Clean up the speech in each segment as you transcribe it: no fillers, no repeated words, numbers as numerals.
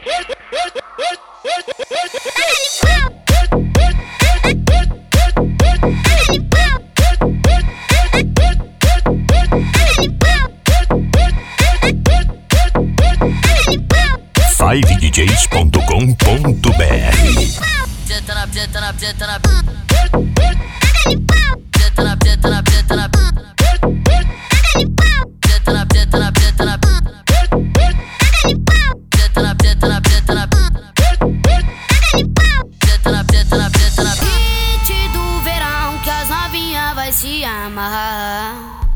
5djs.com.br. Hit do verão que as novinhas vai se amarrar.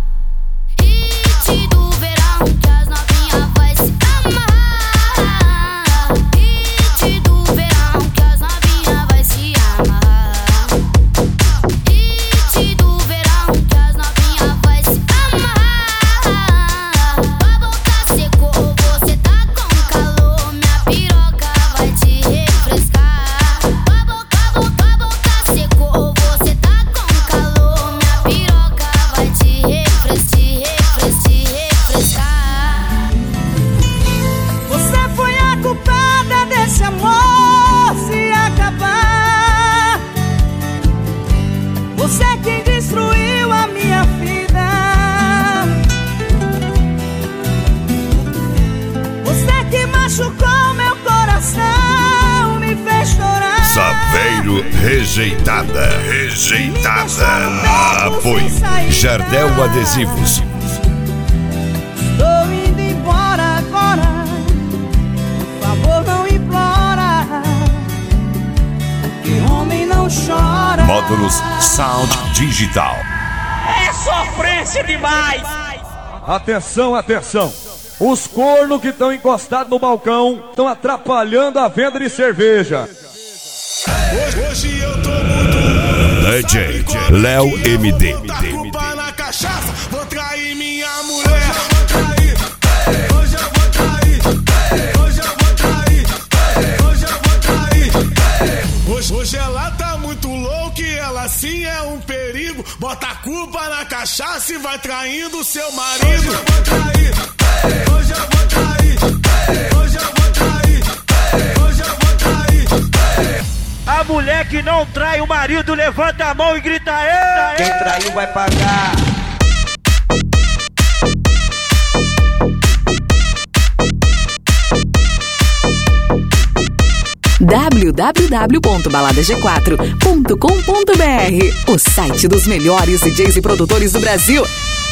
Hit do verão que as novinhas vai se amarrar. Hit do verão que as novinhas vai se amarrar. Hit do verão que as novinhas vai se amarrar. A boca secou, você tá com calor, minha piroca vai te refrescar. A boca secou, você tá com calor, minha piroca vai te refrescar. Você foi a culpada desse amor se acabar. Você que destruiu a minha vida. Você que machucou meu coração, me fez chorar. Saveiro Rejeitada. Apoio Jardel Adesivos. Estou indo embora agora. Por favor, não implora, que homem não chora. Módulos Sound Digital. É sofrência demais! Atenção, atenção! Os cornos que estão encostados no balcão estão atrapalhando a venda de cerveja. Hoje eu tô muito DJ Léo MD. culpa na cachaça, vou trair minha mulher. Hoje eu vou trair. Hoje ela tá muito louca e ela sim é um perigo. Bota a culpa na cachaça e vai traindo seu marido. Hoje eu vou trair. A mulher que não trai o marido, levanta a mão e grita: "Ei!" Quem traiu vai pagar. www.baladag4.com.br, o site dos melhores DJs e produtores do Brasil.